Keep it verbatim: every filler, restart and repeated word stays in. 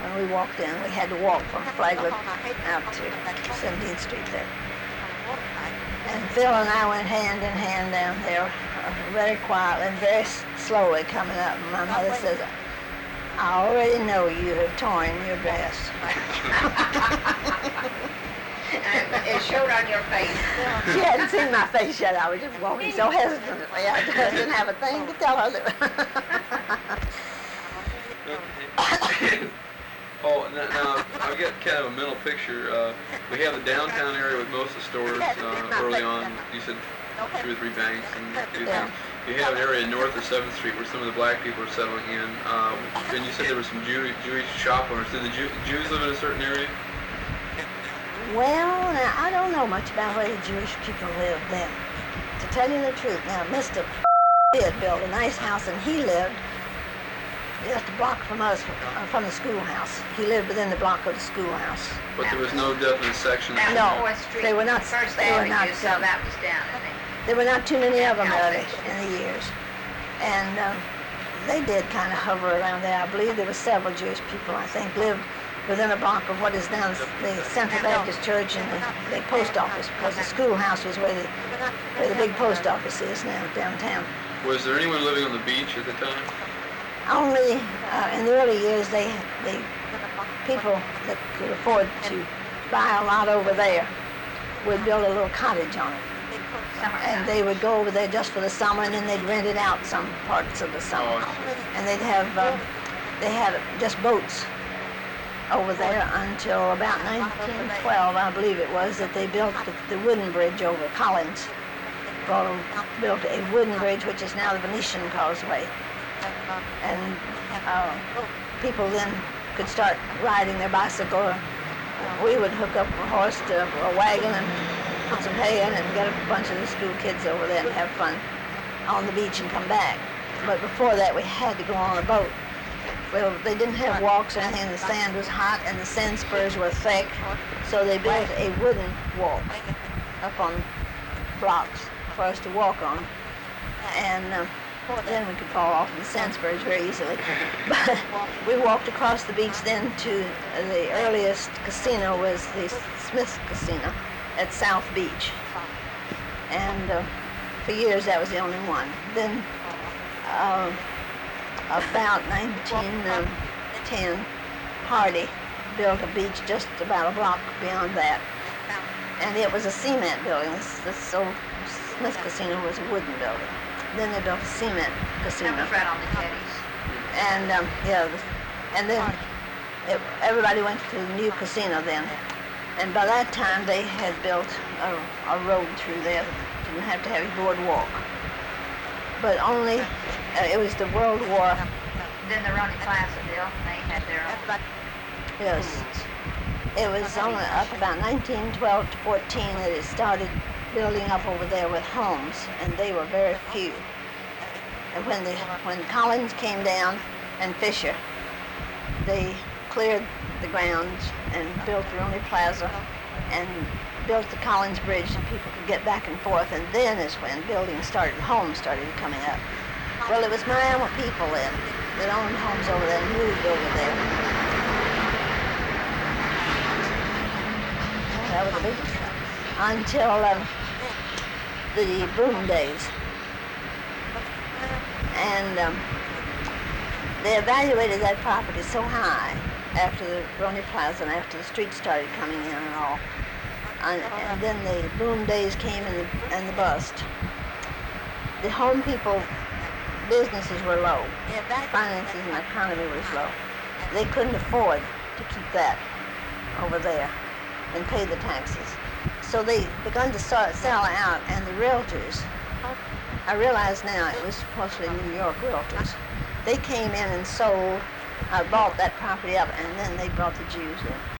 when we walked in. We had to walk from Flagler out to seventeenth Street there. And Phil and I went hand in hand down there, uh, very quietly and very s- slowly coming up. And my mother says, I already know you have torn your dress. And it showed on your face. She hadn't seen my face yet. I was just walking so hesitantly. I didn't have a thing to tell her. Oh, now, now I've got kind of a mental picture. Uh, we have the downtown area with most of the stores uh, early on. You said two or three banks and two Yeah. things. You have an area north of seventh Street where some of the black people are settling in. Um, then you said there were some Jew, Jewish shop owners. Did the Jew, Jews live in a certain area? Well, now, I don't know much about where the Jewish people lived then. To tell you the truth, now, Mister did build a nice house, and he lived just a block from us, uh, from the schoolhouse. He lived within the block of the schoolhouse. But there was no definite section. That No, was Fourth Street. they were not- First they were Avenue, not, so um, that was down, I think. There were not too many of them early in the years. And um, they did kind of hover around there. I believe there were several Jewish people, I think, lived within a block of what is now the Central Baptist Church and the, the post office, because the schoolhouse was where the, where the big post office is now, downtown. Was there anyone living on the beach at the time? Only uh, in the early years, they, they people that could afford to buy a lot over there would build a little cottage on it. And they would go over there just for the summer, and then they'd rent it out some parts of the summer. Oh, I see. And they'd have, uh, they had just boats over there until about nineteen twelve, I believe it was, that they built the, the wooden bridge over Collins. Brought a, built a wooden bridge, which is now the Venetian Causeway. And uh, people then could start riding their bicycle. We would hook up a horse to a wagon and put some hay in and get a bunch of the school kids over there and have fun on the beach and come back. But before that, we had to go on a boat. Well, they didn't have walks or anything. The sand was hot and the sand spurs were thick, so they built a wooden walk up on blocks for us to walk on. And uh, then we could fall off the sand spurs very easily. But we walked across the beach then to the earliest casino was the Smith's Casino at South Beach. And uh, for years that was the only one. Then uh, about nineteen ten, Hardy built a beach just about a block beyond that. And it was a cement building. This, this old Smith Casino was a wooden building. Then they built a cement casino. That was right on the jetties. And um, yeah, the- and then it, everybody went to the new casino then. And by that time they had built a, a road through there. Didn't have to have a boardwalk. But only, uh, it was the World War. Then the Ronnie Plaza deal, they had their own. Yes. It was only up about nineteen twelve to fourteen that it started building up over there with homes, and they were very few. And when the when Collins came down and Fisher, they cleared the grounds and built Roney Plaza and built the Collins Bridge so people could get back and forth. And then is when buildings started, homes started coming up. Well, it was Miami people then that owned homes over there and moved over there. That was the biggest one. Until um, the boom days. And um, they evaluated that property so high after the Roney Plaza and after the streets started coming in and all. And, and then the boom days came and the, and the bust. The home people, businesses were low. Finances and economy was low. They couldn't afford to keep that over there and pay the taxes. So they began to sell, sell out, and the realtors, I realize now it was mostly New York realtors, they came in and sold, uh, bought that property up, and then they brought the Jews in.